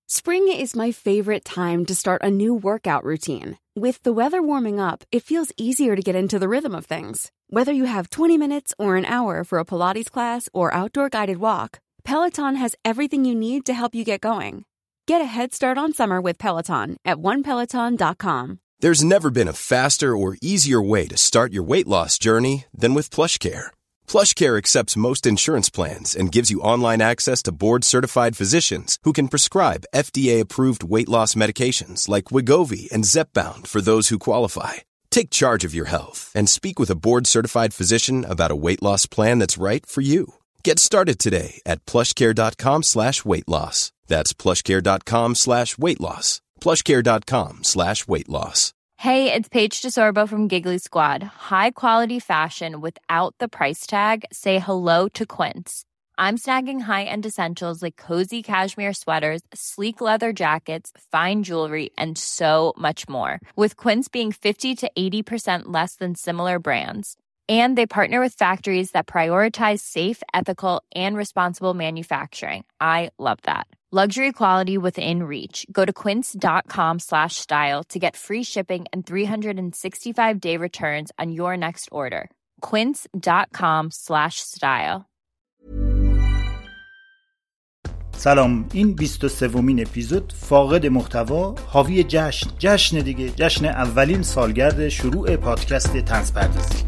Spring is my favorite time to start a new workout routine. With the weather warming up, it feels easier to get into the rhythm of things. Whether you have 20 minutes or an hour for a Pilates class or outdoor guided walk, Peloton has everything you need to help you get going. Get a head start on summer with Peloton at onepeloton.com. There's never been a faster or easier way to start your weight loss journey than with PlushCare. PlushCare accepts most insurance plans and gives you online access to board-certified physicians who can prescribe FDA-approved weight loss medications like Wegovy and Zepbound for those who qualify. Take charge of your health and speak with a board-certified physician about a weight loss plan that's right for you. Get started today at plushcare.com/weightloss. That's plushcare.com/weightloss. plushcare.com/weightloss. Hey, it's Paige DeSorbo from Giggly Squad. High quality fashion without the price tag. Say hello to Quince. I'm snagging high-end essentials like cozy cashmere sweaters, sleek leather jackets, fine jewelry, and so much more. With Quince being 50 to 80% less than similar brands. And they partner with factories that prioritize safe, ethical, and responsible manufacturing. I love that. Luxury quality within reach. Go to quince.com/style to get free shipping and 365-day returns on your next order. quince.com/style. سلام، این 23مین اپیزود فاقد محتوا، حاوی جشن دیگه، جشن اولین سالگرد شروع پادکست طنز پردازی.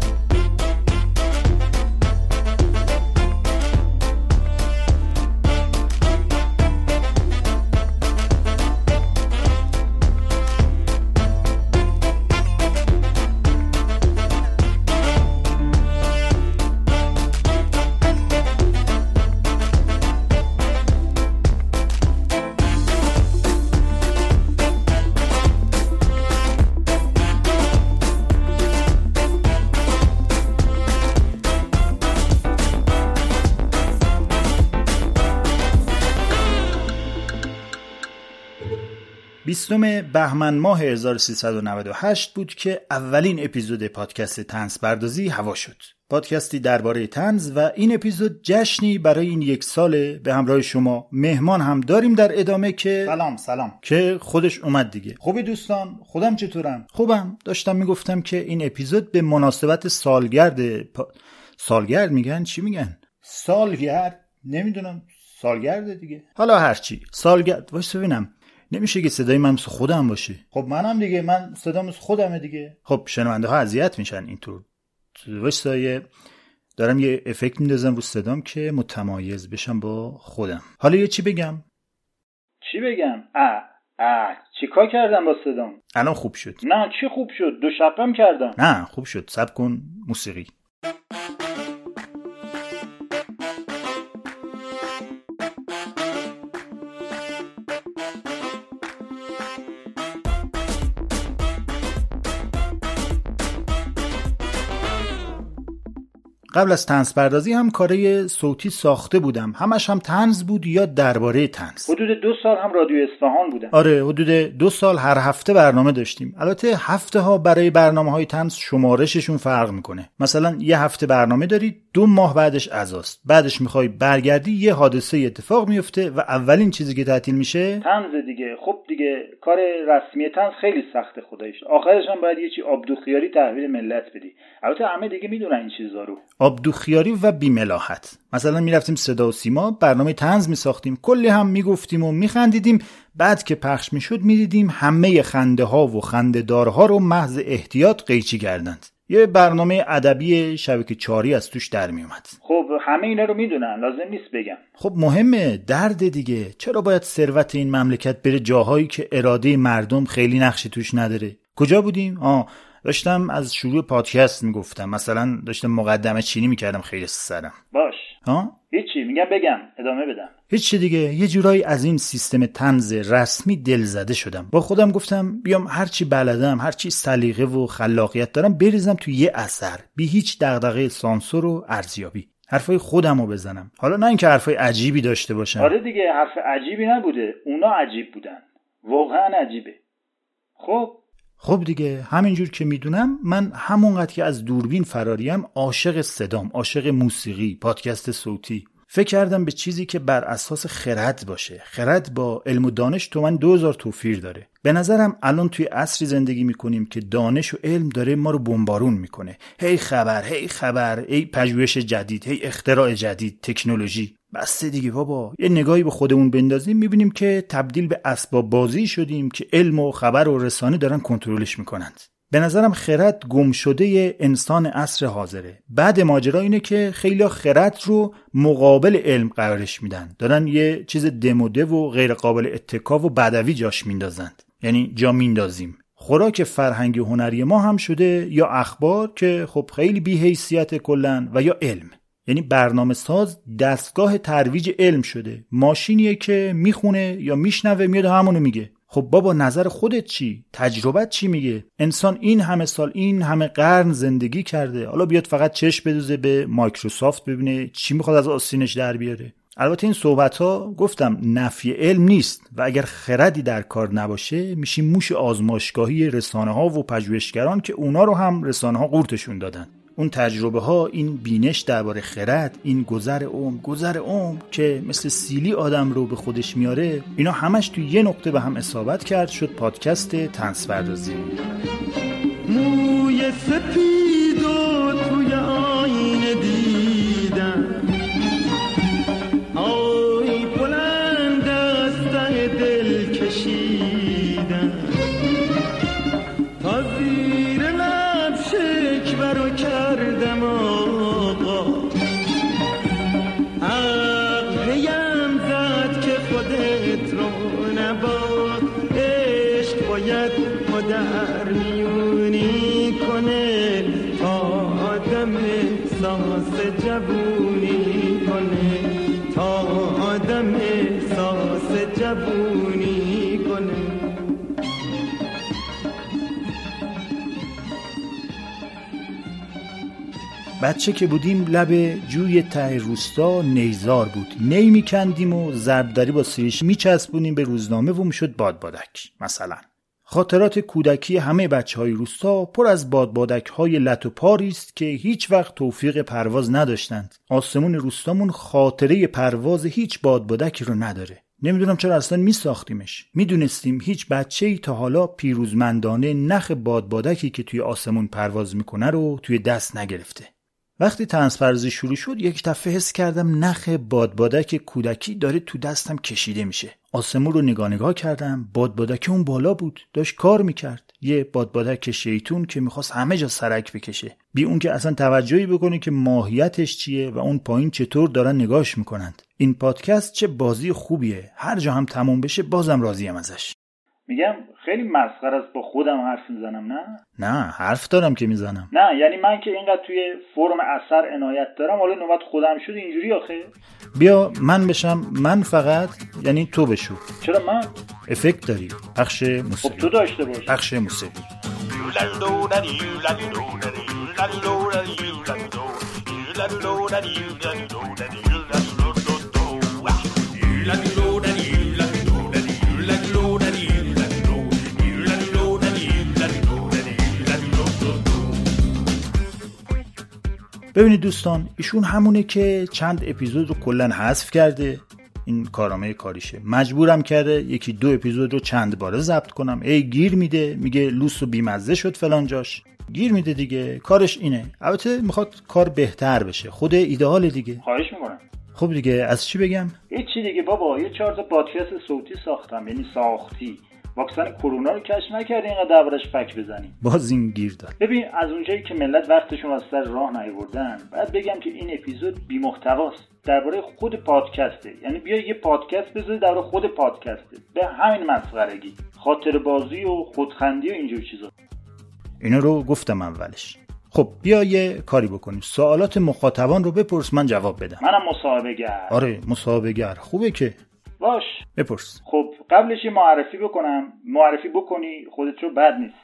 بیستم بهمن ماه 1398 بود که اولین اپیزود پادکست طنز پردازی هوا شد. پادکستی درباره طنز و این اپیزود جشنی برای این یک ساله. به همراه شما مهمان هم داریم در ادامه که سلام که خودش اومد دیگه. خوبی دوستان؟ خودم چطورم؟ خوبم. داشتم میگفتم که این اپیزود به مناسبت سالگرد سالگرد میگن؟ چی میگن؟ سالگرد؟ نمیدونم. سالگرد دیگه. حالا هرچی. سالگرد. واسه ببینم. نمیشه که صدای من مثل خودم باشه. خب منم دیگه، من صدام مثل خودمه دیگه. خب شنونده ها اذیت میشن اینطور. واسه دارم یه افکت میندازم رو صدام که متمایز بشم با خودم. حالا یه چی بگم؟ چی بگم؟ چیکار کردم با صدام؟ الان خوب شد. نه چی خوب شد؟ 2 شبم کردم. نه خوب شد. صبر کن. موسیقی. قبل از طنز پردازی هم کارای صوتی ساخته بودم. همش هم طنز بود یا درباره طنز. حدود 2 سال هم رادیو اصفهان بودم. آره حدود 2 سال هر هفته برنامه داشتیم. البته هفته ها برای برنامه‌های طنز شمارششون فرق میکنه. مثلا یه هفته برنامه داری، 2 ماه بعدش عزاست. بعدش میخوای برگردی، یه حادثه اتفاق میفته و اولین چیزی که تعطیل میشه طنز دیگه. خب دیگه کار رسمی طنز خیلی سخته خداییش. آخرش هم باید یه چی آبدوخیاری تحویل ملت بدی. البته همه دیگه میدونن این چیزا رو. آبدوخیاری و بی‌ملاحت. مثلا میرفتیم صدا و سیما، برنامه طنز میساختیم، کلی هم میگفتیم و میخندیدیم. بعد که پخش میشد میدیدیم همه خنده ها و خنده دارها رو محض احتیاط قیچی کردند. یه برنامه ادبی شبکه 4 از توش در میومد. خب همه اینا رو میدونن، لازم نیست بگم. خب مهمه، درد دیگه. چرا باید ثروت این مملکت بره جاهایی که اراده مردم خیلی نقشی توش نداره؟ کجا بودیم؟ داشتم از شروع پادکست میگفتم. مثلا داشتم مقدمه چینی میکردم خیلی سرم. باش. هیچی، میگم بگم ادامه بدم. هیچی دیگه. یه جورایی از این سیستم طنز رسمی دلزده شدم. با خودم گفتم بیام هرچی بلدم، هرچی سلیقه و خلاقیت دارم بریزم تو یه اثر، بی هیچ دغدغه سانسور و ارزیابی. حرفای خودمو بزنم. حالا نه اینکه حرفای عجیبی داشته باشم. آره دیگه، حرف عجیبی نبوده، اونا عجیب بودن. واقعا عجیبه. خب دیگه، همینجور که میدونم من همونقدر که از دوربین فراریم عاشق صدام، عاشق موسیقی، پادکست صوتی. فکر کردم به چیزی که بر اساس خرد باشه. خرد با علم و دانش تو من 2000 توفیر داره. به نظرم الان توی عصری زندگی میکنیم که دانش و علم داره ما رو بمبارون میکنه. هی خبر، هی پژوهش جدید، هی اختراع جدید، تکنولوژی. بس دیگه بابا، یه نگاهی به خودمون بندازیم میبینیم که تبدیل به اسباب بازی شدیم که علم و خبر و رسانه دارن کنترلش میکنند. به نظرم خرد گم شده انسان عصر حاضره. بعد ماجرا اینه که خیلی خرد رو مقابل علم قرارش میدن، دارن یه چیز دموده و غیر قابل اتکا و بدوی جاش میندازند. یعنی جا میندازیم. خوراک فرهنگی هنری ما هم شده یا اخبار که خب خیلی بی حیثیت کلن، و یا علم. یعنی برنامه ساز دستگاه ترویج علم شده. ماشینیه که میخونه یا میشنوه میاد همونو میگه. خب بابا نظر خودت چی؟ تجربت چی میگه؟ انسان این همه سال، این همه قرن زندگی کرده، حالا بیاد فقط چشم بدوزه به مایکروسافت ببینه چی میخواد از آستینش در بیاره؟ البته این صحبت‌ها گفتم نفی علم نیست و اگر خردی در کار نباشه میشیم موش آزمایشگاهی رسانه‌ها و پژوهشگران که اونا رو هم رسانه‌ها قورتشون دادن. اون تجربه ها، این بینش درباره خرد، این گذر عمر که مثل سیلی آدم رو به خودش میاره، اینا همش توی یه نقطه به هم اصابت کرد، شد پادکست طنزپردازی. موی سپید و توی آینه دیدم، آی بلند از ته دل کشیدم، تا زیر لب شکوه کردم آقا، عقلیم زد که خودت رو نباد، عشق باید مادر میونی کنه تا آدم احساس جوونی کنه، تا آدم احساس جوونی کنه. بچه که بودیم لب جوی ته روستا نیزار بود، نی میکندیم و ضربدری با سیریش میچسبونیم به روزنامه و میشد بادبادک. مثلا خاطرات کودکی همه بچهای روستا پر از بادبادک‌های لت و پاری است که هیچ وقت توفیق پرواز نداشتند. آسمون روستامون خاطره پرواز هیچ بادبادکی رو نداره. نمیدونم چرا اصلا میساختیمش. میدونستیم هیچ بچه‌ای تا حالا پیروزمندانه نخ بادبادکی که توی آسمون پرواز میکنه رو توی دست نگرفته. وقتی طنزپردازی شروع شد یک دفعه حس کردم نخ بادبادک کودکی داره تو دستم کشیده میشه. آسمون رو نگاه کردم، بادبادک اون بالا بود، داشت کار میکرد. یه بادبادک شیطون که میخواست همه جا سرک بکشه، بی اون که اصلا توجهی بکنه که ماهیتش چیه و اون پایین چطور دارن نگاهش میکنند. این پادکست چه بازی خوبیه، هر جا هم تموم بشه بازم راضیم ازش. میگم خیلی مسخره است با خودم حرف میزنم. نه حرف دارم که میزنم. نه یعنی من که اینقدر توی فرم اثر عنایت دارم، حالا نوبت خودم شد اینجوری آخه. بیا من بشم، من فقط، یعنی تو بشو. چرا من؟ افکت داری، پخش موسیقی. خب تو داشته باش. پخش موسیقی. ببینید دوستان، ایشون همونه که چند اپیزود رو کلن حذف کرده. این کارامه کاریشه، مجبورم کرده یکی دو اپیزود رو چند باره ضبط کنم. گیر میده، میگه لوس و بیمزه شد فلان جاش، گیر میده دیگه. کارش اینه. البته میخواد کار بهتر بشه، خود ایدئال دیگه. خواهش میکنم. خب دیگه از چی بگم؟ هیچی دیگه بابا، یه 4 تا پادکست صوتی ساختم. یعنی ساختی. واکسن کرونا رو کشف نکردی اینقدر دربارش فک بزنی. باز این گیر داد. ببین از اونجایی که ملت وقتشون از سر راه نیاوردن، بعد بگم که این اپیزود بی محتواست، درباره خود پادکسته. یعنی بیا یه پادکست بذاری درباره خود پادکسته، به همین مسخرگی، خاطر بازی و خودخندی و اینجور چیزا. اینا رو گفتم اولش. خب بیا یه کاری بکنیم، سوالات مخاطبان رو بپرس، من جواب بدم. منم مصاحبه‌گر. آره مصاحبه‌گر خوبه که. باش بپرس. خب قبلش یه معرفی بکنم. معرفی بکنی خودت رو، بد نیست.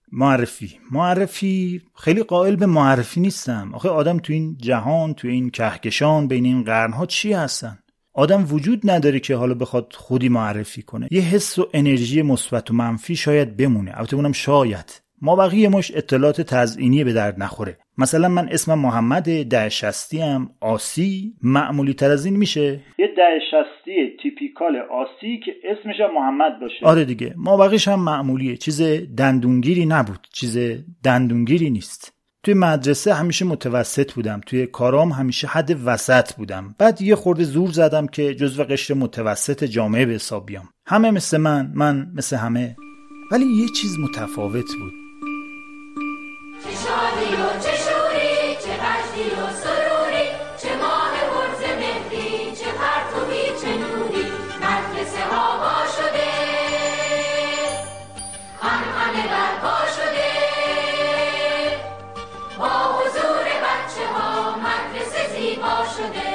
معرفی خیلی قائل به معرفی نیستم. آخه آدم تو این جهان، تو این کهکشان، بین این قرنها چی هستن؟ آدم وجود نداره که حالا بخواد خودی معرفی کنه. یه حس و انرژی مثبت و منفی شاید بمونه، البته اونم شاید. ما بقیه مش اطلاعات تزئینی به درد نخوره. مثلا من اسمم محمد، 1060 ام، آسی، معمولی تر از این میشه؟ یه 1060 تیپیکال آسی که اسمش هم محمد باشه. آره دیگه، ما بقیش هم معمولیه، چیز دندونگیری نبود، چیز دندونگیری نیست. توی مدرسه همیشه متوسط بودم، توی کارام همیشه حد وسط بودم. بعد یه خورده زور زدم که جزو قشر متوسط جامعه به حساب بیام. همه مثل من مثل همه. ولی یه چیز متفاوت بود. چه شادی و چه شوری، چه وجدی و سروری، چه ماه برز مهدی، چه پرتوی، چه نوری، مدرسه ها وا شده، همه برپا شده، با حضور بچه ها مدرسه زیبا شده.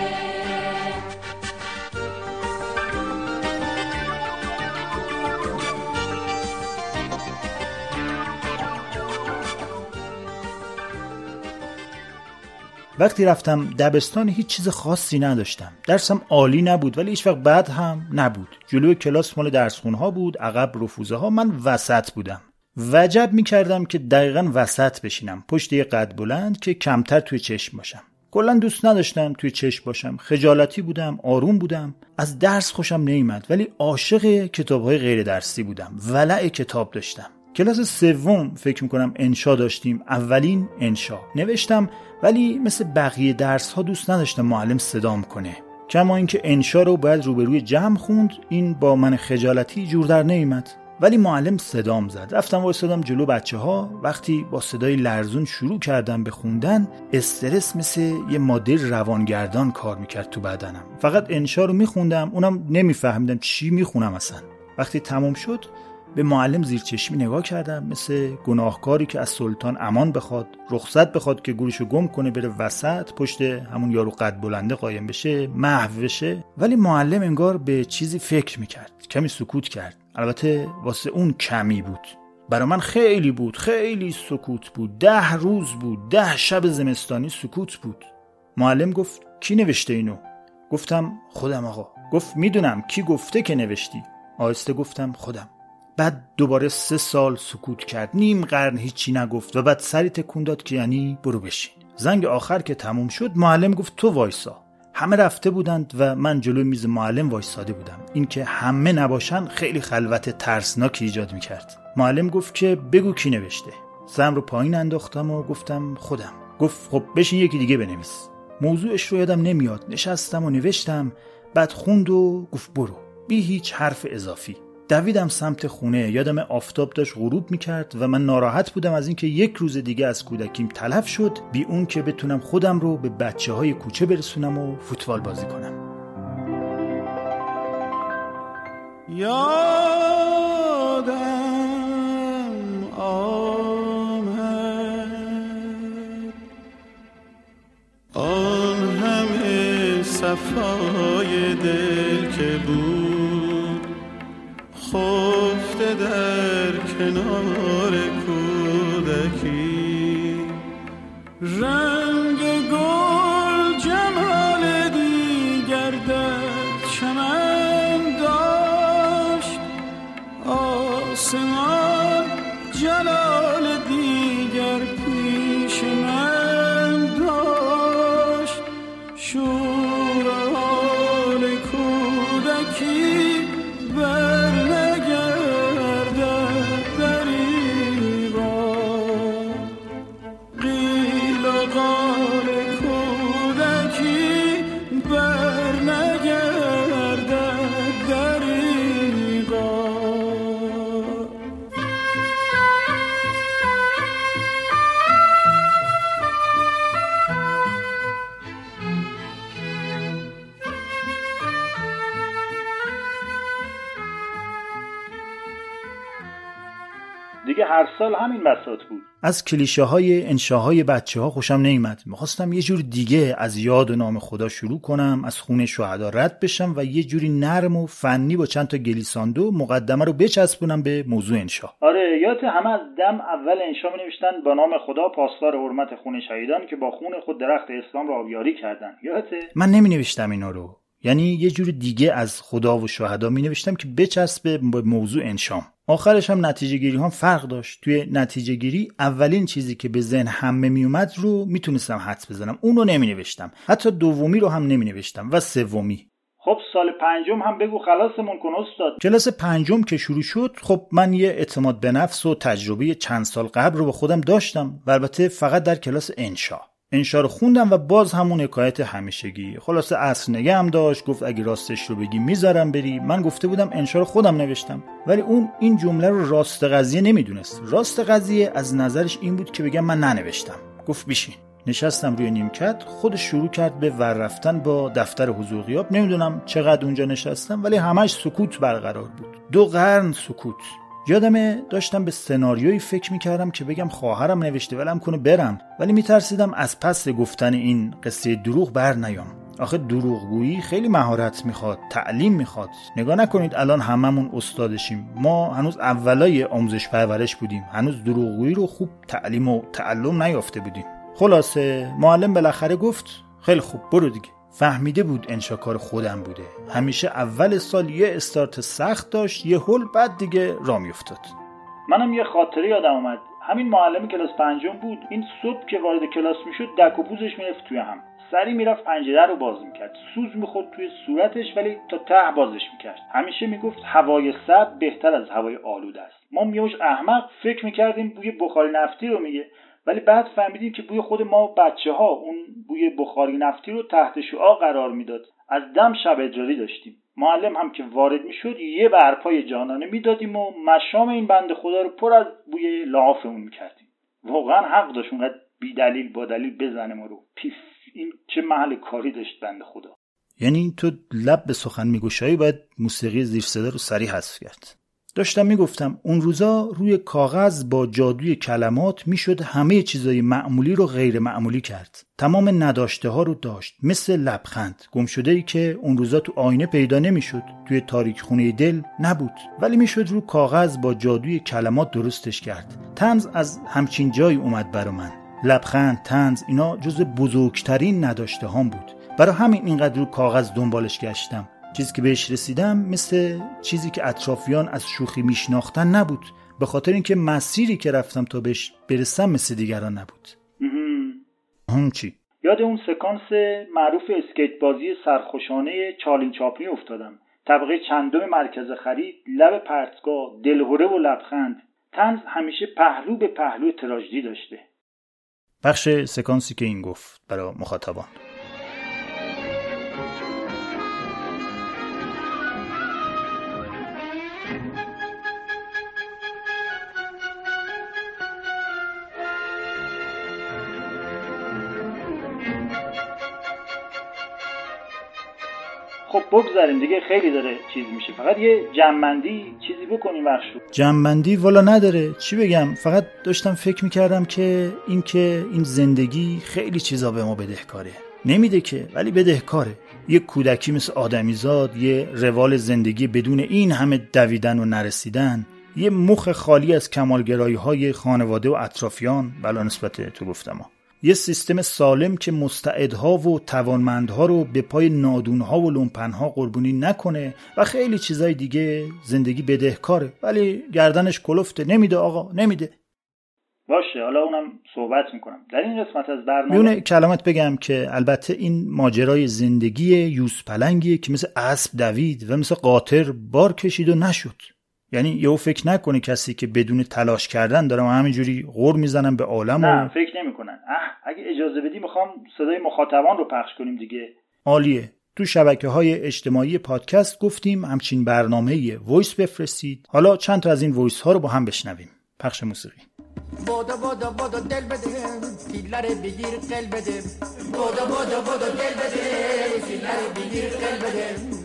وقتی رفتم دبستان هیچ چیز خاصی نداشتم. درسم عالی نبود ولی هیچ وقت بد هم نبود. جلوی کلاس مال درسخونها بود، عقب رفوزه ها، من وسط بودم. وجب می‌کردم که دقیقاً وسط بشینم، پشت یه قد بلند که کمتر توی چشم باشم. کلاً دوست نداشتم توی چشم باشم. خجالتی بودم، آروم بودم. از درس خوشم نمیاد ولی عاشق کتاب‌های غیر درسی بودم. ولع کتاب داشتم. کلاس سوم فکر میکنم انشا داشتیم. اولین انشا نوشتم ولی مثل بقیه درس ها دوست نداشتم معلم صدام کنه. کما اینکه انشا رو باید روبروی جمع خوند، این با من خجالتی جور در نمیاد. ولی معلم صدام زد. رفتم وایسادم جلو بچه ها. وقتی با صدای لرزون شروع کردم به خوندن، استرس مثل یه ماده روانگردان کار میکرد تو بدنم. فقط انشا رو میخوندم، اونم نمیفهمیدم چی میخونم اصلا. وقتی تموم شد به معلم زیر چشمی نگاه کردم، مثل گناهکاری که از سلطان امان بخواد، رخصت بخواد که گورشو گم کنه بره وسط، پشت همون یارو قد بلنده قایم بشه، محو بشه. ولی معلم انگار به چیزی فکر میکرد. کمی سکوت کرد. البته واسه اون کمی بود، برای من خیلی بود. خیلی سکوت بود. 10 روز بود، 10 شب زمستانی سکوت بود. معلم گفت کی نوشته اینو؟ گفتم خودم آقا. گفت میدونم، کی گفته که نوشتی؟ آهسته گفتم خودم. بعد دوباره 3 سال سکوت کرد، نیم قرن هیچی نگفت و بعد سری تکون داد که یعنی برو بشین. زنگ آخر که تموم شد معلم گفت تو وایسا. همه رفته بودند و من جلوی میز معلم وایساده بودم. این که همه نباشن خیلی خلوت ترسناکی ایجاد میکرد. معلم گفت که بگو کی نوشته. سرم رو پایین انداختم و گفتم خودم. گفت خب بشین یکی دیگه بنویس. موضوعش رو یادم نمیاد. نشستم و نوشتم. بعد خوند و گفت برو، بی هیچ حرف اضافی. دویدم سمت خونه. یادم آفتاب داشت غروب میکرد و من ناراحت بودم از اینکه یک روز دیگه از کودکیم تلف شد بی اون که بتونم خودم رو به بچه‌های کوچه برسونم و فوتبال بازی کنم. یادم آمد آن همه صفای دل که بود خفته در کنار کودکی، رنگ گل جمال دیگر در چمن داشت، آسمان جلال دیگر پیش من داشت، شور حال کودکی بر دیگه هر سال همین بساط بود. از کلیشه های انشاهای بچه ها خوشم نیامد. میخواستم یه جور دیگه از یاد و نام خدا شروع کنم، از خون شهدا رد بشم و یه جوری نرم و فنی با چند تا گلیساندو مقدمه رو بچسبونم به موضوع انشا. آره، یادت همه از دم اول انشا می‌نوشتن با نام خدا پاسدار حرمت خون شهیدان که با خون خود درخت اسلام را آبیاری کردن. یادته؟ من نمی‌نوشتم اینا رو. یعنی یه جور دیگه از خدا و شهدا می‌نوشتم که بچسبه به موضوع انشام. آخرش هم نتیجه گیری هم فرق داشت. توی نتیجه گیری اولین چیزی که به ذهن همه می اومد رو میتونستم حدس بزنم، اون رو نمی نوشتم، حتی دومی رو هم نمی نوشتم و سومی. خب سال پنجم هم بگو خلاصمون کن استاد. کلاس پنجم که شروع شد، خب من یه اعتماد به نفس و تجربه چند سال قبل رو با خودم داشتم و البته فقط در کلاس انشا رو خوندم و باز همون حکایت همیشگی. خلاصه اصل نگه هم داشت، گفت اگه راستش رو بگی میذارم بری. من گفته بودم انشا رو خودم نوشتم، ولی اون این جمله رو راست قضیه نمیدونست. راست قضیه از نظرش این بود که بگم من ننوشتم. گفت بشین. نشستم روی نیمکت، خودش شروع کرد به ور رفتن با دفتر حضور غیاب. نمیدونم چقدر اونجا نشستم ولی همش سکوت برقرار بود. 2 قرن سکوت. یادمه داشتم به سناریویی فکر میکردم که بگم خواهرم نوشته ولم کنه برم، ولی میترسیدم از پس گفتن این قصه دروغ بر نیام. آخه دروغگویی خیلی مهارت میخواد، تعلیم میخواد. نگاه نکنید الان هممون استادشیم، ما هنوز اولای آموزش پرورش بودیم، هنوز دروغگویی رو خوب تعلیم و تعلم نیافته بودیم. خلاصه معلم بالاخره گفت خیلی خوب برو دیگه. فهمیده بود انشا کار خودم بوده. همیشه اول سال یه استارت سخت داشت، یه هول، بعد دیگه راه میافتاد. منم یه خاطره یادم اومد. همین معلم کلاس پنجم بود. این صبح که وارد کلاس میشد دک و پوزش میرفت توی هم. سری میرفت پنجره رو باز میکرد. سوز میخورد توی صورتش ولی تا ته بازش میکرد. همیشه میگفت هوای سرد بهتر از هوای آلوده است. ما میوش احمق فکر میکردیم بوی بخاری نفتی رو میگه، ولی بعد فهمیدیم که بوی خود ما بچه‌ها اون بوی بخاری نفتی رو تحت شعاع قرار میداد. از دم شب اجاری داشتیم. معلم هم که وارد میشد یه برپای جانانه میدادیم و مشام این بنده خدا رو پر از بوی لعاف اون میکردیم. واقعا حق داشت اونقدر بی دلیل با دلیل بزنه ما رو. پیف، این چه محل کاری داشت بنده خدا. یعنی تو لب به سخن میگشایی باید موسیقی زیر صدا رو سریع حذف کرد. داشتم میگفتم اون روزا روی کاغذ با جادوی کلمات میشد همه چیزای معمولی رو غیر معمولی کرد. تمام نداشته ها رو داشت، مثل لبخند گمشده‌ای که اون روزا تو آینه پیدا نمیشد، توی تاریک خونه دل نبود، ولی میشد رو کاغذ با جادوی کلمات درستش کرد. طنز از همچین جایی اومد برا من. لبخند، طنز، اینا جزو بزرگترین نداشته هام بود. برای همین اینقدر رو کاغذ دنبالش گشتم. چیزی که بهش رسیدم مثل چیزی که اطرافیان از شوخی میشناختن نبود، به خاطر اینکه مسیری که رفتم تا بهش برسم مثل دیگران نبود. چی؟ یاد اون سکانس معروف اسکیت بازی سرخوشانه چارلی چاپلین افتادم. طبقه چندم مرکز خرید، لب پرتگاه، دلهره و لبخند. طنز همیشه پهلو به پهلو تراژدی داشته. بخش سکانسی که این گفت برای مخاطبان. خب بگذاریم دیگه، خیلی داره چیز میشه. فقط یه جمع‌بندی چیزی بکنیم بخشو. جمع‌بندی والا نداره، چی بگم؟ فقط داشتم فکر میکردم که این زندگی خیلی چیزا به ما بدهکاره. نمیده که، ولی بدهکاره. یه کودکی مثل آدمیزاد، یه روال زندگی بدون این همه دویدن و نرسیدن، یه مخ خالی از کمالگرایی‌های خانواده و اطرافیان، بلا نسبت تو گفتم ها. یه سیستم سالم که مستعدها و توانمندها رو به پای نادونها و لومپنها قربانی نکنه و خیلی چیزای دیگه. زندگی بدهکاره ولی گردنش کلفته، نمیده آقا، نمیده. باشه حالا اونم صحبت میکنم در این قسمت از برنامه. میونه کلمات بگم که البته این ماجرای زندگی یوز پلنگیه که مثل اسب دوید و مثل قاطر بار کشید و نشد. یعنی یهو فکر نکنه کسی که بدون تلاش کردن دارم همینجوری غور میزنم به عالم. نه فکر نمیکنن. اگه اجازه بدی میخوام صدای مخاطبان رو پخش کنیم دیگه. عالیه. تو شبکه‌های اجتماعی پادکست گفتیم همچین برنامه‌ای وایس بفرستید. حالا چند تا از این وایس ها رو با هم بشنویم. پخش موسیقی. بودا بودا بودا دل بده تیلره بگیر قل بده بودا بودا بودا دل بده تیلره بگیر قل بده.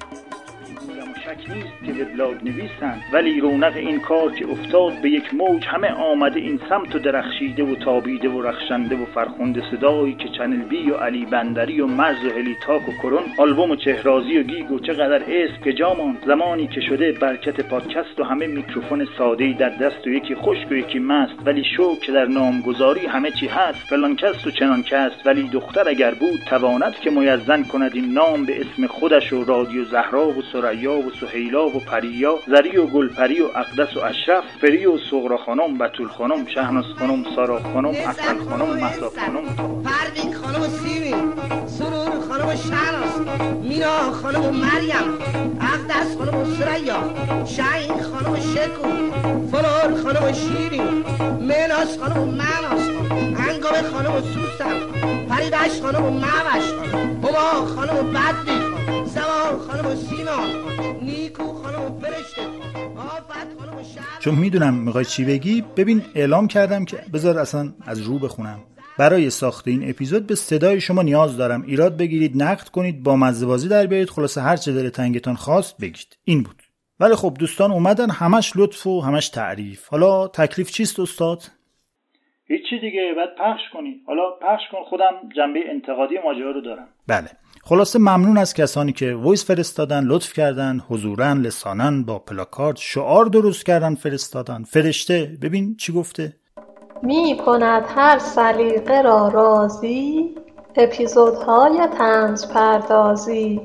شک نیست که وبلاگ نویسند، ولی رونق این کار که افتاد به یک موج همه آمده این سمت و درخشیده و تابیده و رخشنده و فرخنده صدایی که چنل بی و علی بندری و مرز و هلیتاک و کرون، آلبوم و چهرازی و گیگ و چقدر اسم که جامان، زمانی که شده برکت پادکست و همه میکروفون ساده‌ای در دست و یکی خشک و یکی مست، ولی شوک که در نامگذاری همه چی هست، فلان کس و چنان کس، ولی دختر اگر بود تواند که میزن کند این نام به اسم خودش و رادیو زهرا و ثریا و سهیلا و پریا، زری و گلپری و اقدس و اشرف، فری و صغرا خانم، بتول خانم، شهناز خانم، سارا خانم، اصل خانم، مهتاب خانم، پروین خانم و سیمین، سرور خانم و شهناز، مینا خانم و مریم، اقدس خانم و سریا، شاهین خانم و شکو، فلور خانم و شیرین، مهناز خانم و مهناز، انگام خانم و سوسن، پریدش خانم و معوش، هما خانم و بدبی، زمان خانم و سینا، نیکو خانم و فرشته، آفت خانم و شهر. چون میدونم میخوای چی بگی، ببین اعلام کردم که بذار اصلا از رو بخونم. برای ساخت این اپیزود به صدای شما نیاز دارم. ایراد بگیرید، نقد کنید، با مزه‌بازی در بیارید، خلاصه هر چه دل تنگتون خواست بگید. این بود. ولی خب دوستان اومدن، همش لطف و همش تعریف. حالا تکلیف چیست استاد؟ هیچی دیگه، بعد پخش کنی. حالا پخش کن، خودم جنبه انتقادی ماجرا رو دارم. بله. خلاصه ممنون از کسانی که وایس فرستادن، لطف کردن، حضورن، لسانن، با پلاکارد، شعار درست کردن، فرستادن. فرشته ببین چی گفته؟ می کند هر سلیقه را راضی اپیزودهای طنز پردازی.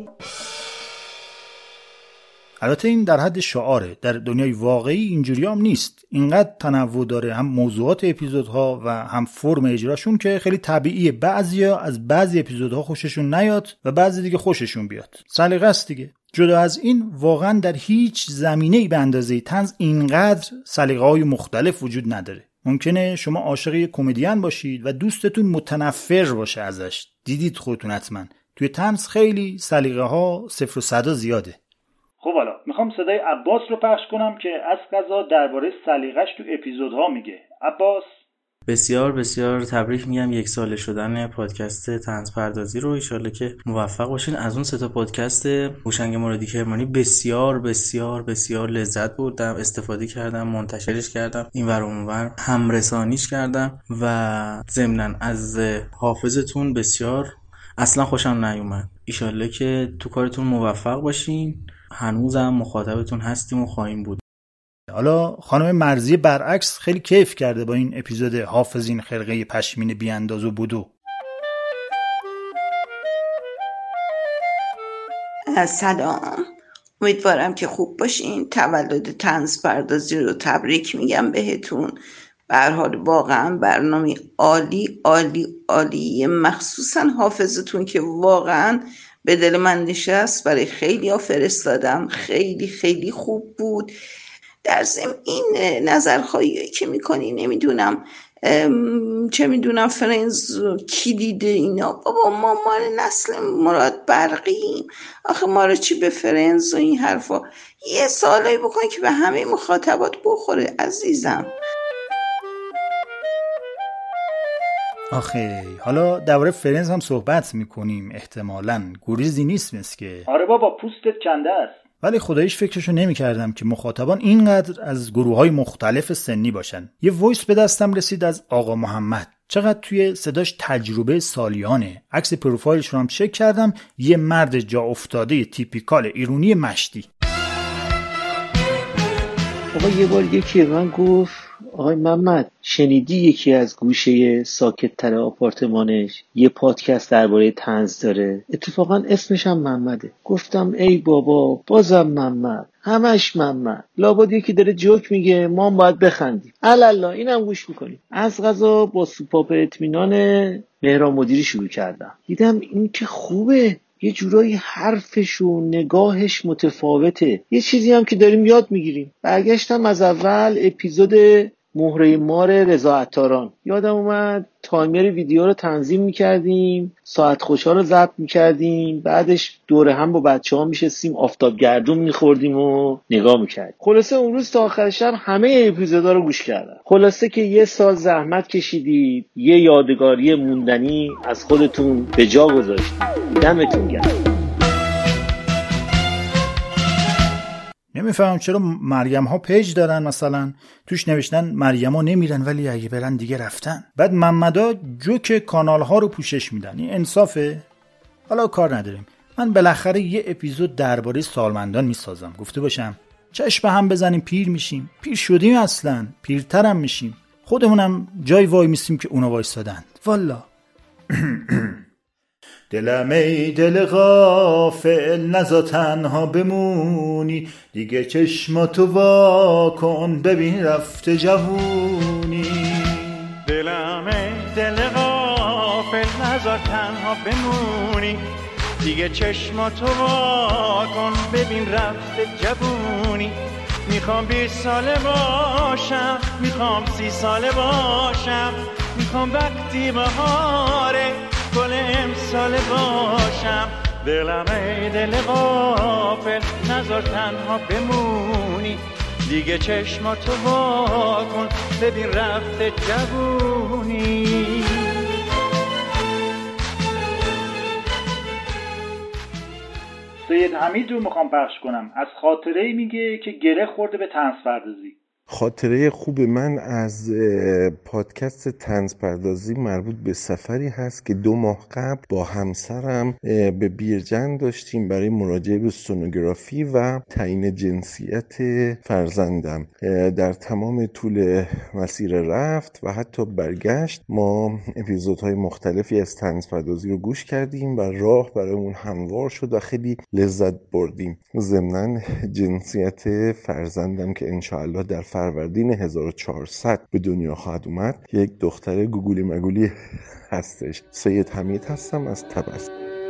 البته این در حد شعاره. در دنیای واقعی اینجوری هم نیست. اینقدر تنوع داره، هم موضوعات اپیزودها و هم فرم اجراشون، که خیلی طبیعیه بعضیا از بعضی اپیزودها خوششون نیاد و بعضی دیگه خوششون بیاد. سلیقه است دیگه. جدا از این واقعا در هیچ زمینه‌ای به اندازه طنز اینقدر سلیقه‌های مختلف وجود نداره. ممکنه شما عاشق یک کمدین باشید و دوستتون متنفر باشه ازش. دیدید خودتون حتما. توی طنز خیلی سلیقه‌ها صفر و صدا زیاده. خب حالا میخوام صدای عباس رو پخش کنم که از قضا درباره سلیقه‌اش تو اپیزودها میگه. عباس. بسیار بسیار تبریک میگم 1 ساله شدن پادکست طنز پردازی رو. ان شاءالله که موفق باشین. از اون 3 تا پادکست هوشنگ مرادی کرمانی بسیار بسیار بسیار لذت بردم، استفاده کردم، منتشرش کردم، اینور اونور هم رسانیش کردم و ضمناً از حافظتون بسیار اصلا خوشم نیومد. ان شاءالله که تو کارتون موفق باشین. هنوزم مخاطبتون هستیم و خواهیم بود. حالا خانم مرزی برعکس خیلی کیف کرده با این اپیزود حافظین خرقه پشمین بیانداز و بودو. سلام، امیدوارم که خوب باشین. تولد طنز پردازی رو تبریک میگم بهتون. به هر حال واقعا برنامه عالی عالی عالی، مخصوصا حافظتون که واقعا به دل من نشست. برای خیلی ها فرستادم، خیلی خیلی خوب بود. در ضمن این نظرخواهی که میکنی، نمیدونم چه میدونم فرنز کی دیده اینا. بابا ما مال نسل مراد برقیم، آخه ما رو چی به فرنز و این حرفا. یه سوالایی بکن که به همه مخاطبات بخوره عزیزم. آخه حالا درباره فرنز هم صحبت میکنیم، احتمالاً گریزی نیست مسکه. آره بابا پوستت کنده است. ولی خداییش فکرشو نمی‌کردم که مخاطبان اینقدر از گروه‌های مختلف سنی باشن. یه وایس به دستم رسید از آقا محمد. چقدر توی صداش تجربه سالیانه. عکس پروفایلش رو هم چک کردم، یه مرد جا افتاده تیپیکال ایرانی مشتی. آقا یه بار یکی من گفت آقای محمد شنیدی یکی از گوشه ساکت‌تر آپارتمانش یه پادکست درباره طنز داره؟ اتفاقا اسمش هم محمده. گفتم ای بابا بازم محمد، همش محمد. لابد یکی داره جوک میگه، ما هم باید بخندیم. الالا اینم گوش میکنیم. از قضا با سوپاپ اطمینان مهران مدیری شروع کردم. دیدم این که خوبه، یه جورایی حرفش و نگاهش متفاوته. یه چیزی هم که داریم یاد میگیریم. برگشتم از اول اپیزود مهره مار رضا عطاران. یادم اومد تایمر ویدیو رو تنظیم میکردیم، ساعت خوشا رو ضبط میکردیم، بعدش دوره هم با بچه ها میشستیم آفتاب گردون میخوردیم و نگاه میکردیم. خلاصه اون روز تا آخر شب همه اپیزودا رو گوش کردم. خلاصه که 1 سال زحمت کشیدید، یه یادگاری موندنی از خودتون به جا گذاشتید. دمتون گرم. نمیفهم چرا مریم ها پیج دارن، مثلا توش نوشتن مریم ها نمیرن ولی اگه برن دیگه رفتن. بعد محمدا جوک کانال ها رو پوشش میدن. این انصافه؟ حالا کار نداریم. من بالاخره یه اپیزود درباره سالمندان میسازم. گفته باشم چشم هم بزنیم پیر میشیم. پیر شدیم اصلا، پیرترم میشیم. خودمونم جای وای میسیم که اونا وایسادن. والا دلم ای دل غافل نزا تنها بمونی، دیگه چشماتو وا کن ببین رفته جوونی. دلم ای دل غافل نزا تنها بمونی، دیگه چشماتو وا کن ببین رفته جوونی. میخوام 20 ساله باشم، میخوام 30 ساله باشم، میخوام وقتی بهاره گل امساله باشم. دلم ای دل غافل نذار تنها بمونی، دیگه چشماتو وا کن ببین رفته جوونی. سید حمید رو میخوام پخش کنم. از خاطره‌ای میگه که گره خورده به طنز پردازی. خاطره خوب من از پادکست طنز پردازی مربوط به سفری هست که 2 ماه قبل با همسرم به بیرجند داشتیم برای مراجعه به سونوگرافی و تعیین جنسیت فرزندم. در تمام طول مسیر رفت و حتی برگشت ما اپیزودهای مختلفی از طنز پردازی رو گوش کردیم و راه برامون هموار شد و خیلی لذت بردیم. ضمناً جنسیت فرزندم که انشاءالله در فروردین 1400 به دنیا خواهد اومد یک دختر گوگولی مگولی هستش. سید حمید هستم از طبس.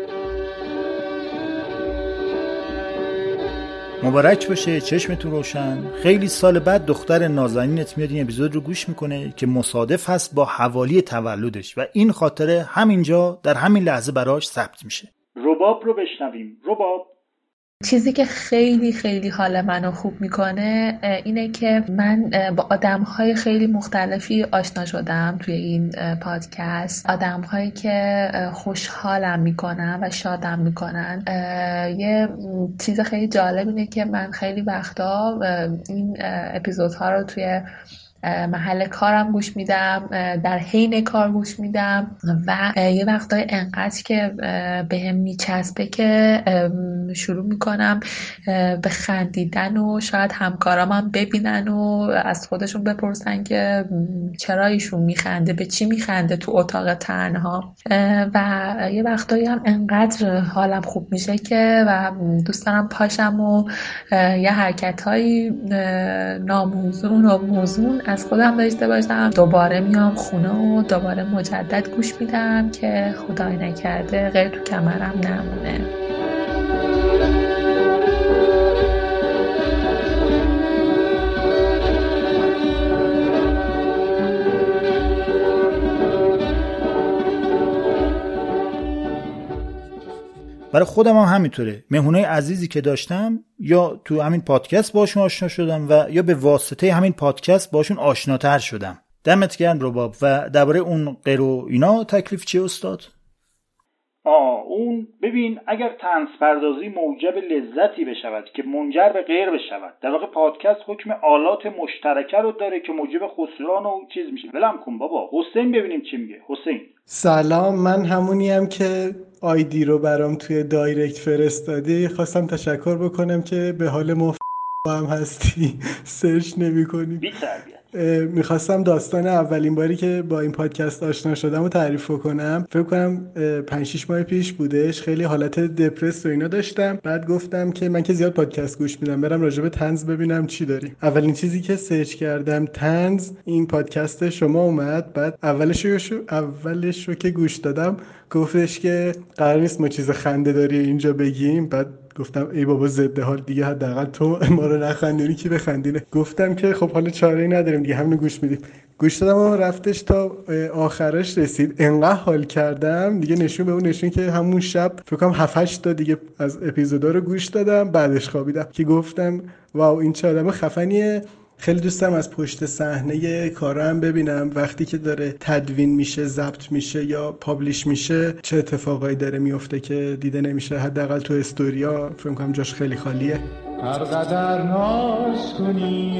مبارک باشه، چشمتون روشن. خیلی سال بعد دختر نازنینت میاد این اپیزود رو گوش میکنه که مصادف هست با حوالی تولدش و این خاطره همینجا در همین لحظه براش ثبت میشه. رباب رو بشنویم. رباب. چیزی که خیلی خیلی حال منو خوب میکنه اینه که من با آدم‌های خیلی مختلفی آشنا شدم توی این پادکست. آدم‌هایی که خوشحالم میکنن و شادم میکنن. یه چیز خیلی جالب اینه که من خیلی وقتا این اپیزودها رو توی محل کارم گوش میدم، در حین کار گوش میدم و یه وقتای انقدر که بهم میچسبه که شروع میکنم به خندیدن و شاید همکارام هم ببینن و از خودشون بپرسن که چرا ایشون میخنده، به چی میخنده تو اتاق تنها. و یه وقتایی هم انقدر حالم خوب میشه که و دوست دارم پاشم و یه حرکت‌های ناموزون و موزون از خودم داشته باشم. دوباره میام خونه و دوباره مجدد گوش میدم که خدای نکرده غیر تو کمرم نمونه. برای خودم هم همینطوره. مهمونای عزیزی که داشتم یا تو همین پادکست باشون آشنا شدم و یا به واسطه همین پادکست باشون آشناتر شدم. دمت گرم رباب. و درباره اون غیر و اینا تکلیف چیه استاد؟ اون ببین اگر طنز پردازی موجب لذتی بشود که منجر به غیر بشود، در واقع پادکست حکم آلات مشترکه رو داره که موجب خسران و چیز میشه. ولم کن بابا. حسین ببینیم چی میگه. حسین سلام، من همونیم که آیدی رو برام توی دایرکت فرستادی. خواستم تشکر بکنم که به حال هم هستی سرچ نمی کنی. بی تربیت. میخواستم داستان اولین باری که با این پادکست آشنا شدم رو تعریف کنم. فکر کنم 5-6 ماه پیش بودش. خیلی حالت دپرس و اینا داشتم. بعد گفتم که من که زیاد پادکست گوش میدم، برم راجع به طنز ببینم چی داریم. اولین چیزی که سرچ کردم طنز، این پادکست شما اومد. بعد اولش رو که گوش دادم گفتش که قرار نیست ما چیز خنده داری اینجا بگیم. بعد گفتم ای بابا ضد حال دیگه، حداقل تو ما رو نخندونی کی بخندینه. گفتم که خب حالا چاره‌ای نداریم دیگه، همین گوش میدیم. گوش دادم و رفتش تا آخرش رسید. انقدر حال کردم دیگه، نشون به اون نشون که همون شب فکر کنم 7-8 تا دیگه از اپیزودا رو گوش دادم، بعدش خوابیدم که گفتم واو این چه آدم خفنیه. خیلی دوستم از پشت صحنه کارم ببینم وقتی که داره تدوین میشه، ضبط میشه یا پابلیش میشه چه اتفاقایی داره میفته که دیده نمیشه. حداقل تو استوریا فکر کنم جاش خیلی خالیه. هر قدر ناز کنی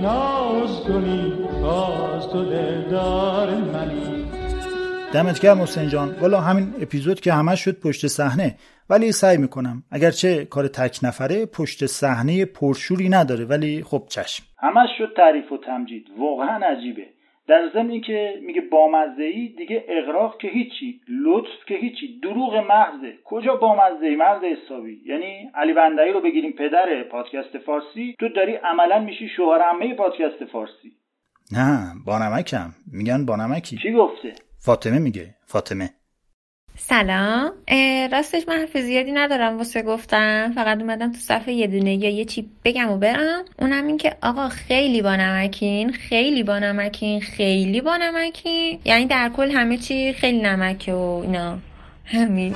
باز تو دلدار منی. دمت گرم حسین جان. والا همین اپیزود که همش شد پشت صحنه، ولی سعی میکنم اگرچه کار تک نفره پشت صحنه پرشوری نداره، ولی خب چشم. همش شد تعریف و تمجید. واقعا عجیبه. در ضمن که میگه بامزه‌ای، دیگه اغراق که هیچی، لطف که هیچی، دروغ محضه. کجا بامزه‌ای مرد حسابی؟ یعنی علی بندری رو بگیریم پدر پادکست فارسی، تو داری عملا میشی شوهر عمه پادکست فارسی. نه بانمکم، میگن بانمکی. چی گفته؟ فاطمه میگه. فاطمه سلام. راستش من حرف زیادی ندارم واسه گفتم، فقط اومدم تو صفحه یه دونه یا یه چی بگم و برم. اونم این که آقا خیلی بانمکین، خیلی بانمکین، خیلی بانمکین، یعنی در کل همه چی خیلی نمکه و اینا. همین.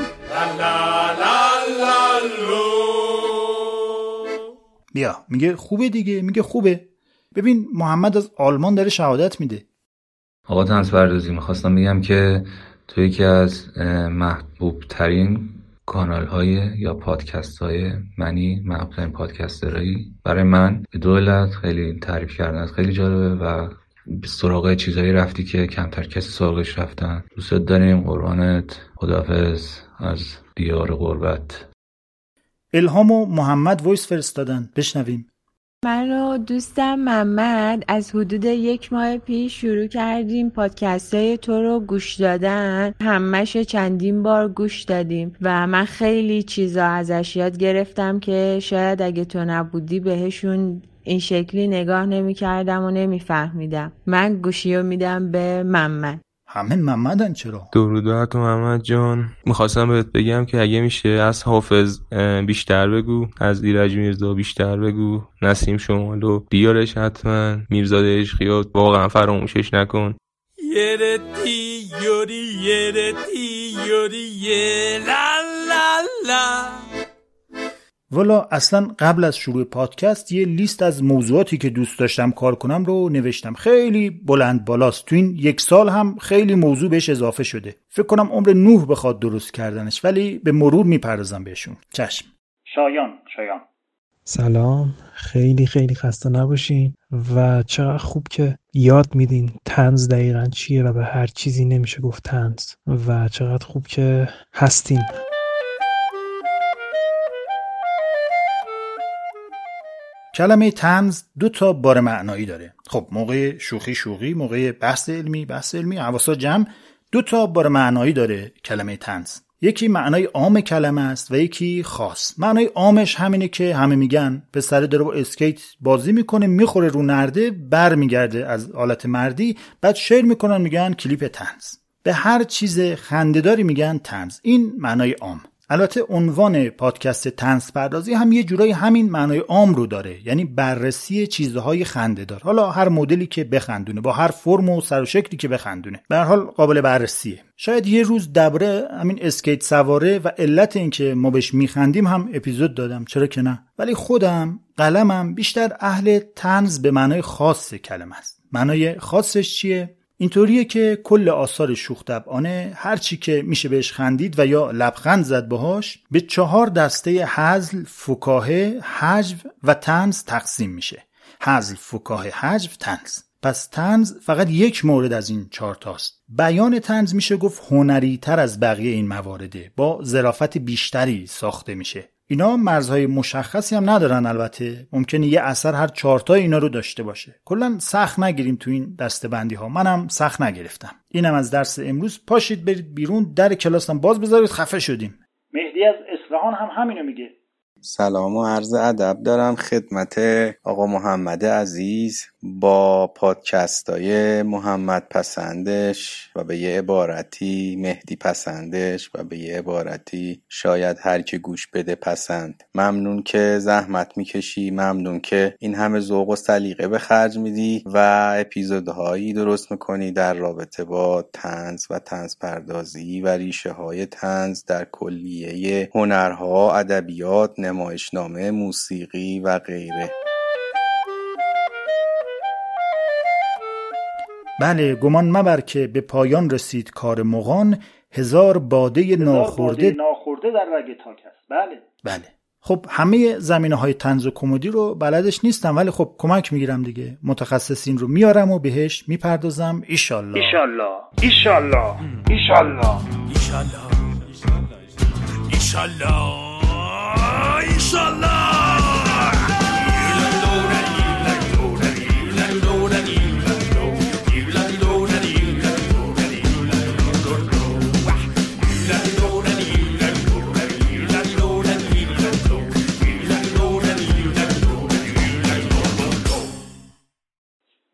بیا میگه خوبه دیگه، میگه خوبه. ببین محمد از آلمان داره شهادت میده. آقا طنزپردازی، میخواستم بگم که تو یکی از محبوب ترین کانال های یا پادکست های منی، محبوب ترین پادکسترهایی برای من. به دولت خیلی تعریف کردن، خیلی جالبه و سراغ چیزایی رفتی که کمتر کسی سراغش رفتن. دوست داریم، قربانت، خداحافظ از دیار غربت. الهام و محمد وایس فرستادن، بشنویم. من و دوستم محمد از حدود 1 ماه پیش شروع کردیم پادکست‌های تو رو گوش دادن. همه‌شو چندین بار گوش دادیم و من خیلی چیزا ازش یاد گرفتم که شاید اگه تو نبودی بهشون این شکلی نگاه نمی‌کردم و نمی‌فهمیدم. من گوشیو میدم به محمد. همه محمدن چرا؟ درود بر تو محمد جان. میخواستم بهت بگم که اگه میشه از حافظ بیشتر بگو، از ایرج میرزا بیشتر بگو، نسیم شمالو بیارش حتما، میرزاد عشقی واقعا فراموشش نکن. یرتی یوری یرتی یوری لا لا لا. والا اصلا قبل از شروع پادکست یه لیست از موضوعاتی که دوست داشتم کار کنم رو نوشتم. خیلی بلند بالاست. تو این 1 سال هم خیلی موضوع بهش اضافه شده. فکر کنم عمر نوح بخواد درست کردنش، ولی به مرور میپردازم بهشون. چشم. شایان سلام، خیلی خسته نباشین و چقدر خوب که یاد میدین طنز دقیقاً چیه و به هر چیزی نمیشه گفت طنز و چقدر خوب که هستین. کلمه طنز 2 تا بار معنایی داره. خب موقع شوخی، موقع بحث علمی، حواسا جمع. 2 تا بار معنایی داره کلمه طنز. یکی معنای عام کلمه است و یکی خاص. معنای عامش همینه که همه میگن پسره داره با اسکیت بازی میکنه، میخوره رو نرده، برمیگرده از حالت مردی، بعد شیر میکنن میگن کلیپ طنز. به هر چیز خنده‌داری میگن طنز. این معنای عام. البته عنوان پادکست طنز پردازی هم یه جورایی همین معنای عام رو داره، یعنی بررسی چیزهای خنده‌دار، حالا هر مدلی که بخندونه، با هر فرم و سر و شکلی که بخندونه، به هر حال قابل بررسیه. شاید یه روز درباره همین اسکیت سواره و علت این که ما بهش میخندیم هم اپیزود دادم، چرا که نه. ولی خودم قلمم بیشتر اهل طنز به معنای خاص کلمه است. معنای خاصش چیه؟ اینطوریه که کل آثار شوخ طبعانه هر چی که میشه بهش خندید و یا لبخند زد باهاش به 4 دسته هزل، فکاهه، هجو و طنز تقسیم میشه. هزل، فکاهه، هجو، طنز. پس طنز فقط یک مورد از این 4 تاست. بیان طنز میشه گفت هنری تر از بقیه این موارده، با ظرافت بیشتری ساخته میشه. اینا مرزهای مشخصی هم ندارن. البته ممکنه یه اثر هر 4 تا اینا رو داشته باشه. کلا سخت نگیریم تو این دسته‌بندی ها. منم سخت نگرفتم. اینم از درس امروز. پاشید برید بیرون، در کلاسم باز بذارید، خفه شدیم. مهدی از اصفهان هم همینو میگه. سلام و عرض ادب دارم خدمت آقا محمد عزیز با پادکستای محمد پسندش و به یه عبارتی مهدی پسندش و به یه عبارتی شاید هر که گوش بده پسند. ممنون که زحمت میکشی، ممنون که این همه ذوق و سلیقه به خرج میدی و اپیزودهایی درست میکنی در رابطه با طنز و طنز پردازی و ریشه های طنز در کلیه هنرها، ادبیات، نمایشنامه، موسیقی و غیره. بله، گمان مبر که به پایان رسید کار مغان، 1000 باده ناخورده در رگ تاک است. بله. خب همه زمینه‌های طنز و کمدی رو بلدش نیستم، ولی خب کمک میگیرم دیگه. متخصصین رو میارم و بهش میپردازم. ایشالله.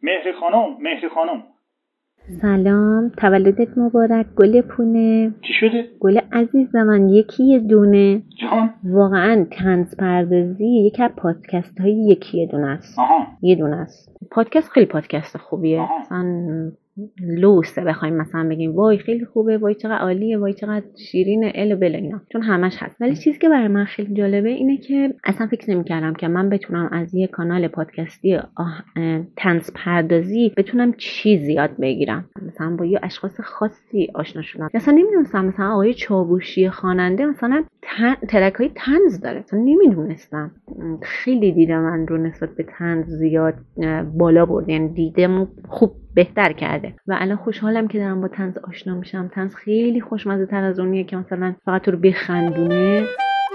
مهری خانم سلام، تولدت مبارک گل پونه. چی شده؟ گل عزیز من، یکی دونه جان واقعا طنز پردازی یکی از پادکست های یکی دونه است. یه دونه است. پادکست خیلی پادکست خوبیه. مثلا لوسه بخوایم مثلا بگیم وای خیلی خوبه، وای چقدر عالیه، وای چقدر شیرینه، ال و بل اینا، چون همش هست. ولی چیزی که برای من خیلی جالبه اینه که اصلا فکر نمی‌کردم که من بتونم از یه کانال پادکستی طنز پردازی بتونم چیزی یاد بگیرم. مثلا با یه اشخاص خاصی آشنا شدم. مثلا نمیدونستم مثلا آقای چاووشی خواننده مثلا ترک‌های طنز داره. مثلا نمیدونستم. خیلی دیدم من رو نسبت به طنز زیاد بالا برد، یعنی دیدم خوب بهتر کرده و الان خوشحالم که دارم با طنز آشنا میشم. طنز خیلی خوشمزه تر از اونیه که مثلا فقط تو رو بخندونه.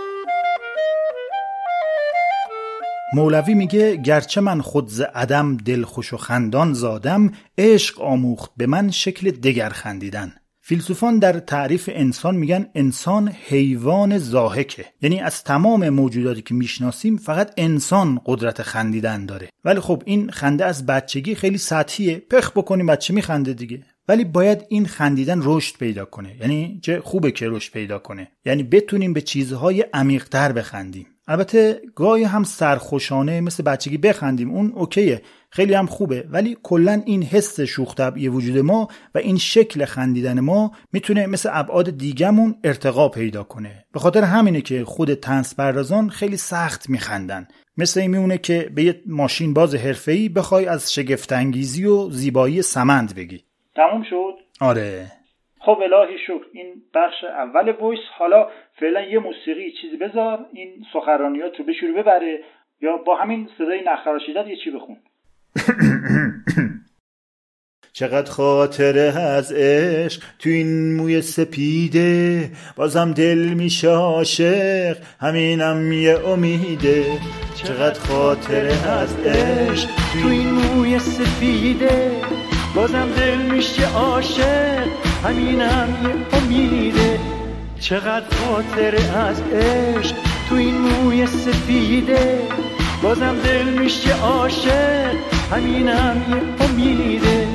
مولوی میگه گرچه من خود ز عدم دل خوش و خندان زادم، عشق آموخت به من شکل دگر خندیدن. فیلسوفان در تعریف انسان میگن انسان حیوان ضاحکه، یعنی از تمام موجوداتی که میشناسیم فقط انسان قدرت خندیدن داره. ولی خب این خنده از بچگی خیلی سطحیه، پخ بکنیم بچه میخنده دیگه. ولی باید این خندیدن رشد پیدا کنه، یعنی چه خوبه که رشد پیدا کنه، یعنی بتونیم به چیزهای عمیق‌تر بخندیم. البته گاهی هم سرخوشانه مثل بچگی بخندیم، اون اوکیه، خیلی هم خوبه، ولی کلن این حس شوخ طبعی وجود ما و این شکل خندیدن ما میتونه مثل ابعاد دیگمون ارتقا پیدا کنه. به خاطر همینه که خود طنز پردازان خیلی سخت میخندن. مثل این میمونه که به یه ماشین باز حرفه‌ای بخوای از شگفت انگیزی و زیبایی سمند بگی. تموم شد؟ آره. خب الهی شکر، این بخش اول وایس. حالا فعلا یه موسیقی چیزی بذار این سخنرانیات رو به شروع ببره، یا با همین صدای نخراشیدت یه چی بخون. چقدر خاطره از عشق تو این موی سپیده، بازم دل میشه عاشق، همینم یه امیده. چقدر خاطره از عشق تو این موی سپیده، بازم دل میشه عاشق، همینم یه امیده. چقدر خاطره از عشق تو این موی سپیده، بازم دل میشه عاشق، همینم یه امیده.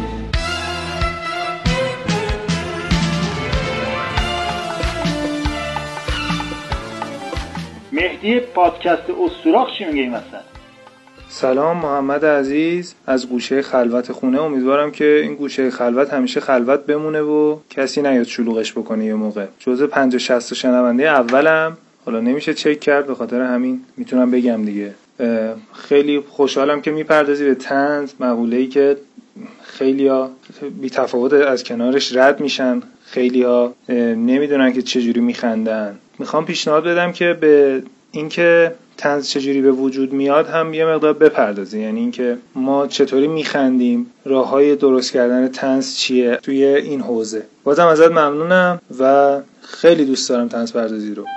مهدی پادکست استوراق چی میگه این وسط؟ سلام محمد عزیز از گوشه خلوت خونه. امیدوارم که این گوشه خلوت همیشه خلوت بمونه و کسی نیاد شلوغش بکنه. یه موقع جزء 50-60 شنونده اولم، حالا نمیشه چک کرد، به خاطر همین میتونم بگم دیگه. خیلی خوشحالم که میپردازی به طنز، مقوله‌ای که خیلیا بی تفاوت از کنارش رد میشن، خیلیا نمیدونن که چجوری میخندن. میخوام پیشنهاد بدم که به اینکه طنز چجوری به وجود میاد هم یه مقدار بپردازی، یعنی اینکه ما چطوری میخندیم، راههای درست کردن طنز چیه توی این حوزه. بازم ازت ممنونم و خیلی دوست دارم طنز پردازی رو.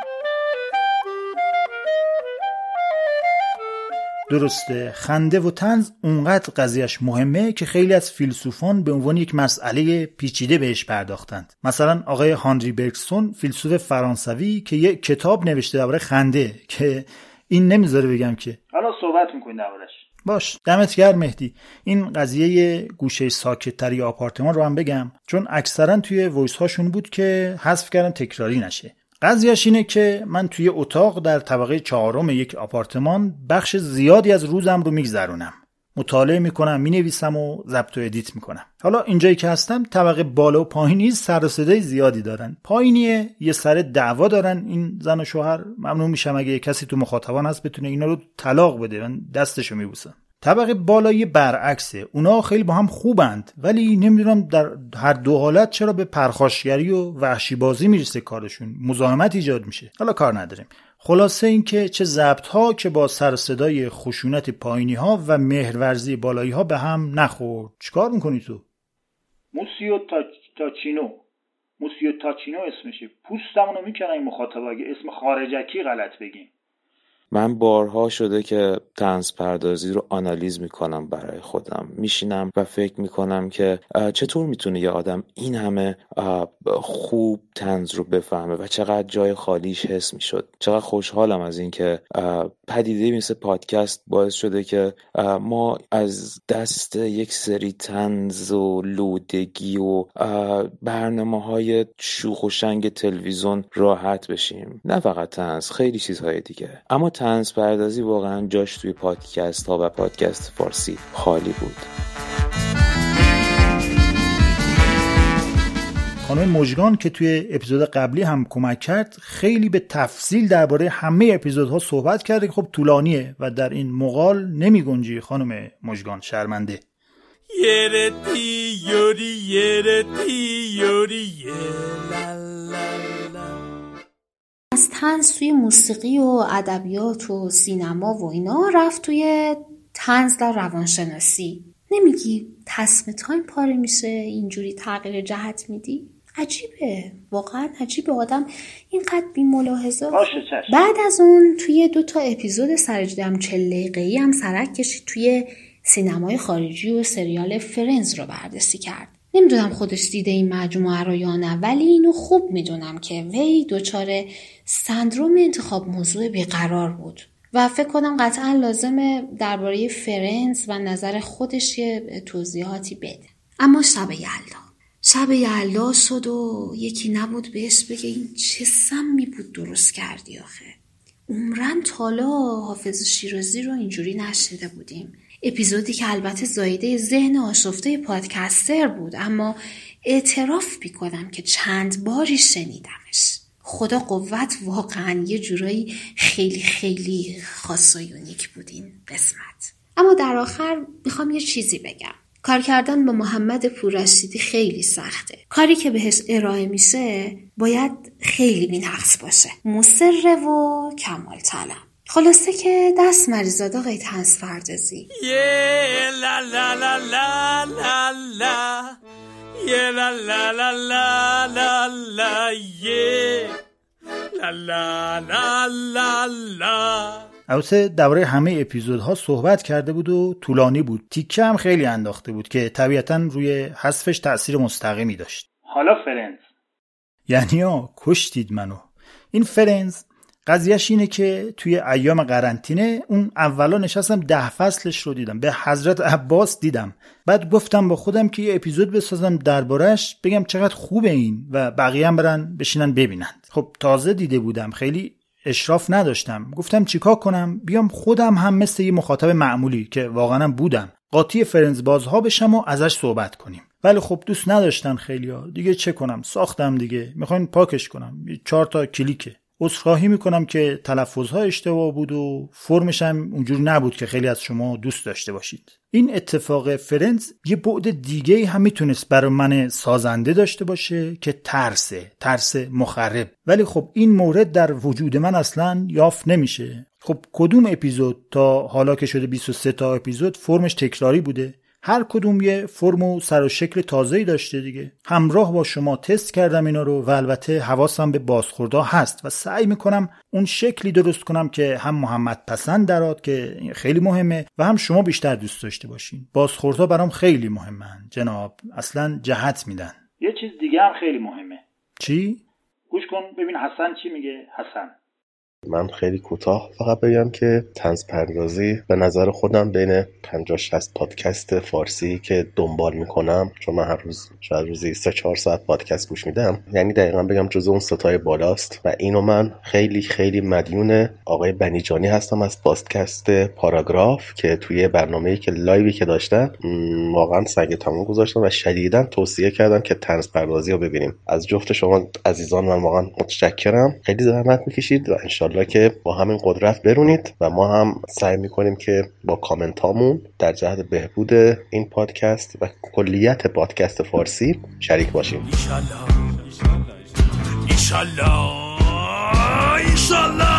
درسته، خنده و طنز اونقدر قضیهش مهمه که خیلی از فیلسوفان به عنوان یک مسئله پیچیده بهش پرداختند. مثلا آقای هانری برگسون، فیلسوف فرانسوی که یک کتاب نوشته درباره خنده که این نمیذاره بگم که حالا صحبت میکنیم دربارش. باش، دمت گرم مهدی. این قضیه گوشه ساکت‌تری آپارتمان رو هم بگم، چون اکثرا توی وایس هاشون بود که حذف کردن تکراری نشه. قضیهش اینه که من توی اتاق در طبقه 4 یک آپارتمان بخش زیادی از روزم رو میگذرونم. مطالعه میکنم، مینویسم و ضبط و ادیت میکنم. حالا اینجایی که هستم طبقه بالا و پایینی سر و صدای زیادی دارن. پایینیه یه سر دعوا دارن این زن و شوهر. ممنون میشم اگه کسی تو مخاطبان هست بتونه اینا رو طلاق بده، من دستشو میبوسم. طبقه بالایی برعکسه، اونا خیلی با هم خوبند، ولی نمیدونم در هر دو حالت چرا به پرخاشگری و وحشی بازی میرسه کارشون، مزاحمت ایجاد میشه. حالا کار نداریم. خلاصه این که چه ضبط ها که با سر صدای خشونت پایینی ها و مهرورزی بالایی ها به هم نخورد. چیکار میکنی تو؟ موسیو تاچینو اسمشه. پوستمونو میکنه این مخاطبا اگه اسم خارجکی غلط بگیم. من بارها شده که طنز پردازی رو آنالیز میکنم برای خودم، میشینم و فکر میکنم که چطور میتونه یه آدم این همه خوب طنز رو بفهمه و چقدر جای خالیش حس میشد. چقدر خوشحالم از این که پدیده مثل پادکست باعث شده که ما از دست یک سری طنز و لودگی و برنامه‌های شوخ و شنگ تلویزیون راحت بشیم. نه فقط طنز، خیلی چیزهای دیگه. اما طنز پردازی واقعا جاش توی پادکست ها و پادکست فارسی خالی بود. خانم مژگان که توی اپیزود قبلی هم کمک کرد خیلی به تفصیل درباره همه اپیزودها صحبت کرده که خب طولانیه و در این مقال نمی گنجی خانم مژگان، شرمنده. یرتی یوری یرتی یوری از طنز توی موسیقی و ادبیات و سینما و اینا رفت توی طنز در روانشناسی. نمیگی تصم تایم پاره میشه اینجوری تغییر جهت میدی؟ عجیبه، واقعا عجیبه آدم اینقدر بی ملاحظه. بعد از اون توی 2 اپیزود سرجدم 40 دقیقه‌ای هم سرک کشید توی سینمای خارجی و سریال فرنز رو بررسی کرد. نمیدونم خودش دیده این مجموعه رو یا نه، ولی اینو خوب میدونم که وی دچار سندروم انتخاب موضوع بیقرار بود و فکر کنم قطعا لازمه درباره فرنز و نظر خودش یه توضیحاتی بده. اما شب یلدا شد و یکی نبود بهش بگه این چه سمی بود درست کردی آخه. عمرن تالا حافظ شیرازی رو اینجوری نشنیده بودیم. اپیزودی که البته زایده ذهن آشفته پادکستر بود، اما اعتراف میکنم که چند باری شنیدمش. خدا قوت، واقعا یه جورایی خیلی خیلی خاص و یونیک بود این قسمت. اما در آخر میخوام یه چیزی بگم. کار کردن با محمد پوررشیدی خیلی سخته. کاری که بهش ارائه میشه باید خیلی بی‌نقص باشه، مصر و کمال طلب. خلاصه که دست مریزاد آقای طنز پردازی. یه لا لا لا لا لا لا یه لا لا لا لا لا لا یه لا لا لا لا لا. البته درباره همه اپیزودها صحبت کرده بود و طولانی بود. تیکه هم خیلی انداخته بود که طبیعتاً روی حذفش تأثیر مستقیمی داشت. حالا فرنز یعنی کشتید منو. این فرنز قضیهش اینه که توی ایام قرنطینه اون اولا نشستم 10 فصلش رو دیدم، به حضرت عباس دیدم. بعد گفتم با خودم که یه اپیزود بسازم دربارش، بگم چقدر خوبه این و بقیه هم برن بشینن ببینند. خب تازه دیده بودم، خیلی اشراف نداشتم. گفتم چیکار کنم بیام خودم هم مثل یه مخاطب معمولی که واقعا بودم قاطی فرنز بازها بشم و ازش صحبت کنیم. ولی خب دوست نداشتن خیلیا. دیگه چه کنم، ساختم دیگه. میخواین پاکش کنم، 4 کلیکه. عذرخواهی میکنم که تلفظها اشتباه بود و فرمش هم اونجور نبود که خیلی از شما دوست داشته باشید. این اتفاق فرنز یه بعد دیگه هم میتونست برای من سازنده داشته باشه که ترس مخرب. ولی خب این مورد در وجود من اصلا یافت نمیشه. خب کدوم اپیزود تا حالا که شده 23 اپیزود فرمش تکراری بوده؟ هر کدوم یه فرم و سر و شکل تازه‌ای داشته دیگه. همراه با شما تست کردم اینا رو و البته حواسم به بازخوردها هست و سعی میکنم اون شکلی درست کنم که هم محمد پسند درات که خیلی مهمه و هم شما بیشتر دوست داشته باشین. بازخوردها برام خیلی مهمن جناب، اصلا جهت میدن. یه چیز دیگه هم خیلی مهمه. چی؟ گوش کن ببین حسن چی میگه. حسن: من خیلی کوتاه فقط بگم که طنز پردازی به نظر خودم بین 50-60 پادکست فارسی که دنبال میکنم، چون من هر روز شاید روزی 3-4 ساعت پادکست گوش میدم، یعنی دقیقا بگم جزو اون ستای بالاست و اینو من خیلی خیلی مدیون آقای بنیجانی هستم از پادکست پاراگراف که توی برنامه‌ای که لایوی که داشتن واقعا سنگ تموم گذاشتن و شدیداً توصیه کردن که طنز پردازی رو ببینیم. از جفت شما عزیزان من واقعا متشکرم. خیلی زحمت میکشید و انشالله که با همین قدرت برونید و ما هم سعی میکنیم که با کامنت هامون در جهت بهبود این پادکست و کلیت پادکست فارسی شریک باشیم. ایشالله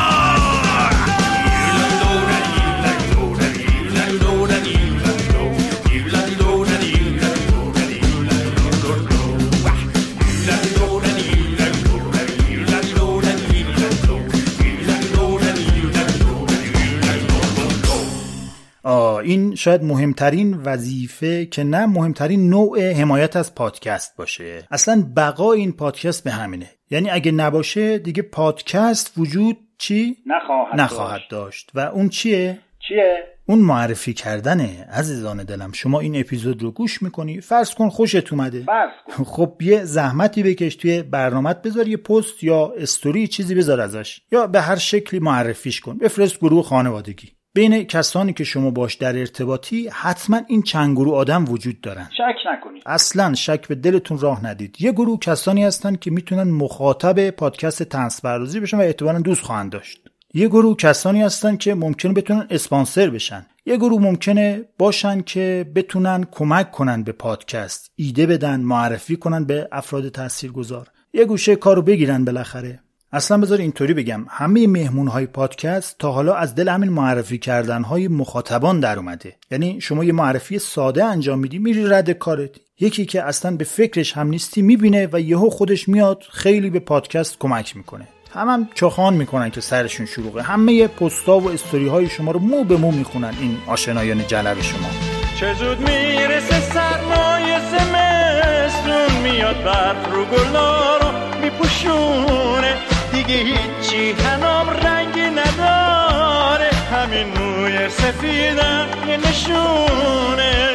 شاید مهمترین وظیفه که نه مهمترین نوع حمایت از پادکست باشه. اصلا بقای این پادکست به همینه. یعنی اگه نباشه دیگه پادکست وجود چی؟ نخواهد داشت. و اون چیه؟ اون معرفی کردنه. عزیزان دلم، شما این اپیزود رو گوش میکنی، فرض کن خوشت اومده، خب یه زحمتی بکش توی برنامه‌ت، بذار یه پست یا استوری چیزی بذار ازش، یا به هر شکلی معرفیش کن، بفرست گروه خانوادگی. بین کسانی که شما باش در ارتباطی حتما این چند گروه آدم وجود دارن. شک نکنید. اصلا شک به دلتون راه ندید. یه گروه کسانی هستن که میتونن مخاطب پادکست طنز پردازی بشن و احتمالاً دوست خواهند داشت. یه گروه کسانی هستن که ممکنه بتونن اسپانسر بشن. یه گروه ممکنه باشن که بتونن کمک کنن به پادکست، ایده بدن، معرفی کنن به افراد تاثیرگذار. یه گوشه کارو بگیرن بالاخره. اصلا بذار اینطوری بگم، همه مهمون‌های پادکست تا حالا از دل همین معرفی کردن‌های مخاطبان در اومده. یعنی شما یه معرفی ساده انجام میدی، میری رد کارت. یکی که اصلا به فکرش هم نیستی میبینه و یهو خودش میاد خیلی به پادکست کمک میکنه. هم چخان میکنن که سرشون شلوغه. همه پست‌ها و استوری‌های شما رو مو به مو میخونن این آشنایان جلب شما. چه زود میرسه سرمای زمستون، میاد برف رو گلا رو میپوشونه، دیگه هیچی هنام رنگی نداره، همین موی سفیدم یه نشونه.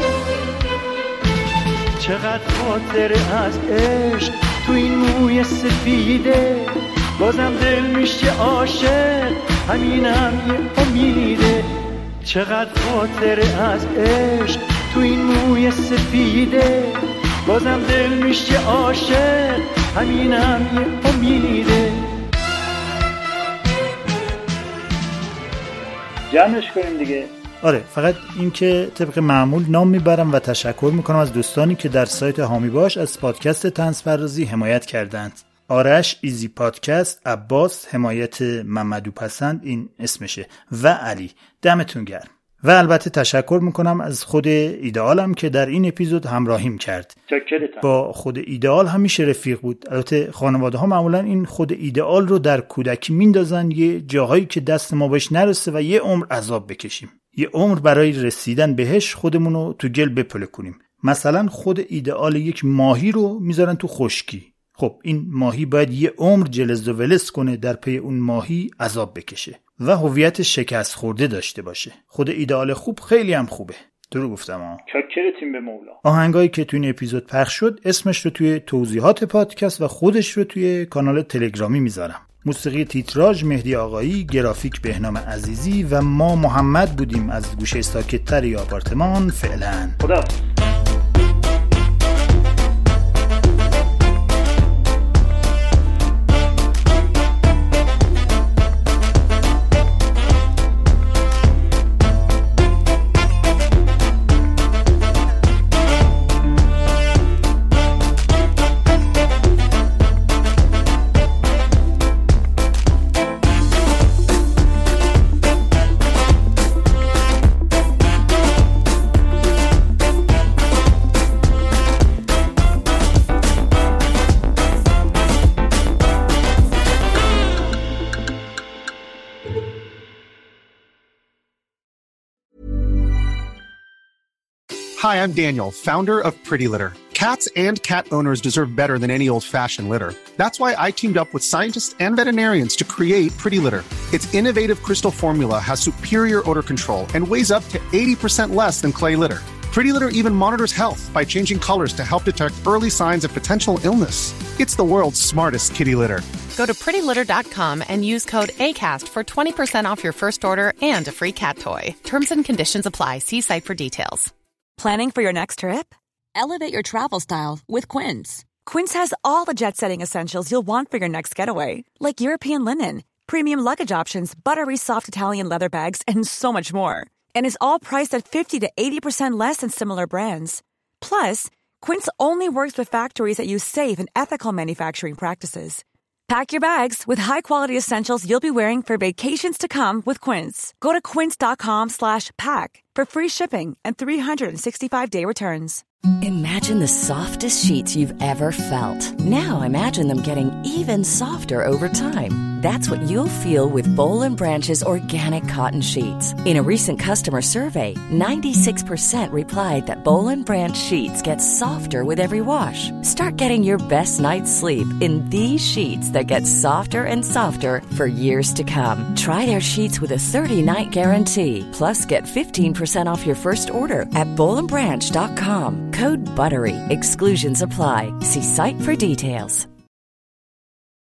چقدر خاطره از عشق تو این موی سفیده، بازم دل میشه عاشق، همینم یه امیده. چقدر خاطره از عشق تو این موی سفیده، بازم دل میشه عاشق، همینم یه امیده. جمعش کنیم دیگه. آره، فقط این که طبق معمول نام میبرم و تشکر میکنم از دوستانی که در سایت هامی باش از پادکست طنز پردازی حمایت کردند. آرش ایزی پادکست، عباس حمایت محمدو پسند این اسمشه و علی، دمتون گرم. و البته تشکر میکنم از خود ایدئالم که در این اپیزود همراهیم کرد. با خود ایدئال همیشه رفیق بود. البته خانواده ها معمولا این خود ایدئال رو در کودکی میندازن یه جاهایی که دست ما بهش نرسه و یه عمر عذاب بکشیم. یه عمر برای رسیدن بهش خودمونو تو گل بپله کنیم. مثلا خود ایدئال یک ماهی رو میذارن تو خشکی. خب این ماهی باید یه عمر جلز و ولس کنه، در پی اون ماهی عذاب بکشه و هویت شکست خورده داشته باشه. خود ایدئال خوب خیلی هم خوبه. درو گفتم ها. چاکرتیم به مولا. آهنگایی که تو این اپیزود پخش شد اسمش رو توی توضیحات پادکست و خودش رو توی کانال تلگرامی میذارم. موسیقی تیتراژ مهدی آقایی، گرافیک بهنام عزیزی و ما محمد بودیم از گوشه ساکت‌تر یا آپارتمان. فعلا خدا. Hi, I'm Daniel, founder of Pretty Litter. Cats and cat owners deserve better than any old-fashioned litter. That's why I teamed up with scientists and veterinarians to create Pretty Litter. Its innovative crystal formula has superior odor control and weighs up to 80% less than clay litter. Pretty Litter even monitors health by changing colors to help detect early signs of potential illness. It's the world's smartest kitty litter. Go to prettylitter.com and use code ACAST for 20% off your first order and a free cat toy. Terms and conditions apply. See site for details. Planning for your next trip? Elevate your travel style with Quince. Quince has all the jet-setting essentials you'll want for your next getaway, like European linen, premium luggage options, buttery soft Italian leather bags, and so much more. And is all priced at 50 to 80% less than similar brands. Plus, Quince only works with factories that use safe and ethical manufacturing practices. Pack your bags with high-quality essentials you'll be wearing for vacations to come with Quince. Go to quince.com/pack for free shipping and 365-day returns. Imagine the softest sheets you've ever felt. Now imagine them getting even softer over time. That's what you'll feel with Boll & Branch's organic cotton sheets. In a recent customer survey, 96% replied that Boll & Branch sheets get softer with every wash. Start getting your best night's sleep in these sheets that get softer and softer for years to come. Try their sheets with a 30-night guarantee. Plus, get 15% off your first order at bollandbranch.com. Code BUTTERY. Exclusions apply. See site for details.